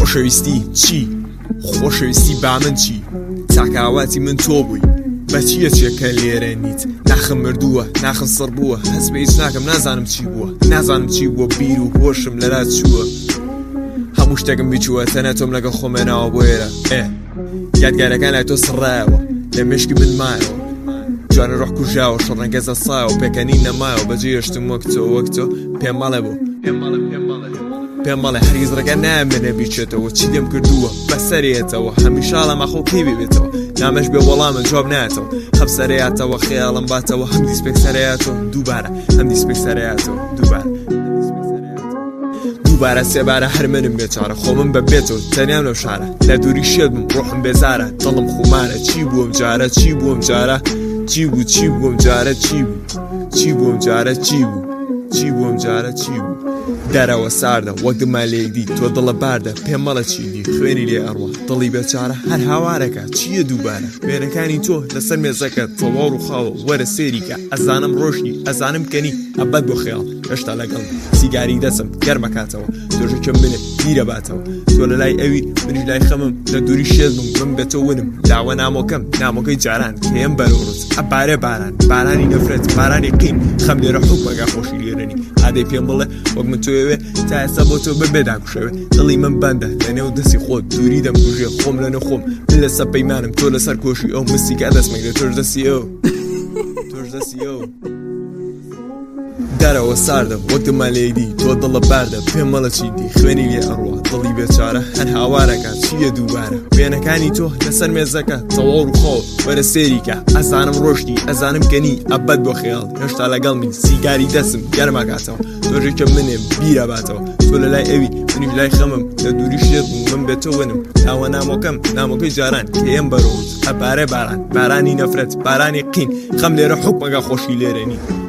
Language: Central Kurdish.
خۆشەویستی چی؟ خۆشەویستی با من چی؟ چاکاواتی من تۆ بووی بەچیە چێکە لێرە نیت ناخم مردووە ناخم سڕ بووە هەست بە هیچ ناکەم نازانم چی بووە نازانم چی بووە بیر و هۆشم لەرا چووە هەموو شتێکم بیچووە تەنە تۆم لەگەڵ خۆمێناوە بۆ ئێرە یادگارەکان لای تۆ سڕایەوە لە مێشکی من مایەوە جوانە ڕۆح کوژاوە شەڕەنگە زەسایەوە پێکەنی نەمایەوە بەجێ هێشتم وەک تۆ پێم مەڵێ بۆ پێم مەڵێ هەرگیز ڕێگە نایەمێنێ بیچێتەوە چی دێم کردووە بەسەرێتەوە هەمیشاڵە مەخۆ پێی بێتەوە نامەش بێ وەڵامە جواب نایەتەوە خەب سەرەیاتەوە خەیاڵم باتەوە هەم دیسپێک سەرەیاتەوە دووبارە هەم دیسپێک سەرەیاتەوە دووبارە سێبارە هەر منم بێچارە خۆمم بە بێتەوە تەنیام لەو شارە لە دووری شێت بم ڕۆحم بێزارە دڵم خومارە چی بووم جارە چی بووم جارە چی بووم جارە چی بووم جارە چی بووم جارە چی بوو دەرەوە ساردە وەک دمالێدی تۆ دڵە باردە پێم مەڵە چیدی خوێنی لێ ئەڕوە دڵی بێچارە هەر هاوارەکە چییە دووبارە وێنەکانی تۆ لەسەر مێزەکە تەواو و خاوە وەرە سێریکە ئەزانم ڕۆژنی ئەزانم کەنی ئەبەت بۆ خەیاڵ هێشتا لەگەڵ سیگاری دەسم گەرمەکاتەوە تۆژەکەم منێ بیرە باتەوە تۆ لە لای ئەوی منیش لای خەمم لە دووری شێز بم من بێتۆ ونم داوە نامۆکەم نامۆکەی جاران کێم بەرەوڕز ئەبارێ بارانی نەفرەت بارانی قین خەم لێرە حوک بەگا خۆشی لێرەنی ئادەی پێم بڵێ وەک من تۆوێ تا ئێستا بۆ تۆ ببێداکوشەوێ دڵی من بەندە لە نێو دەستی خۆت دووری دەمکوژێ خۆم لە نەخۆم من لەسەر پەیمانم تۆ لەسەر کۆشی ئەو مستیکە دەستمەگرێت تۆش دەستی ئەو دەرەوە ساردە وەک دمالێدی تۆ دڵە باردە پێم مەڵە چیدی خوێنی لێ ئەڕوە دڵی بێچارە هەر هاوارەکە چییە دووبارە وێنەکانی تۆ لەسەر مێزەکە تەواو و خۆ وەرە سێریکە ئەزانم ڕۆشتی ئەزانم کەنی ئەبەت بۆ خەیاڵ هێشتا لەگەڵ من سیگاری دەسم گەرمەکاتەوە تۆژێکە منێ بیرە باتەوە تۆ لە لای ئەوی منیش لای خەمم لە دووری شێت من بێتۆ ونم داوە نامۆکەم نامۆکەی جاران کێم بەرەوڕز ئەبارێ بارانی نەفرەت بارانی قین خەم لێرە حوک بەگا خۆشی لێرەنی